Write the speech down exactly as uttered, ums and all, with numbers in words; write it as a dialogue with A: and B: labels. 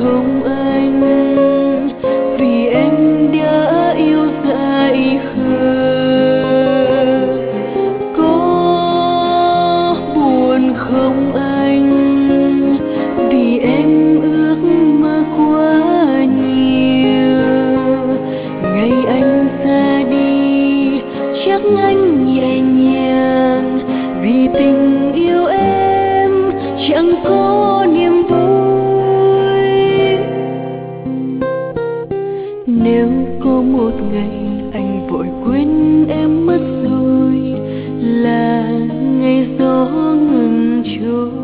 A: không anh, vì em đã yêu dại khờ. Có buồn không anh, vì em ước mơ quá nhiều. Ngày anh ra đi chắc anh nhẹ nhàng, vì tình yêu em chẳng có niềm vui. Nếu có một ngày anh vội quên em mất rồi, là ngày gió ngừng trôi.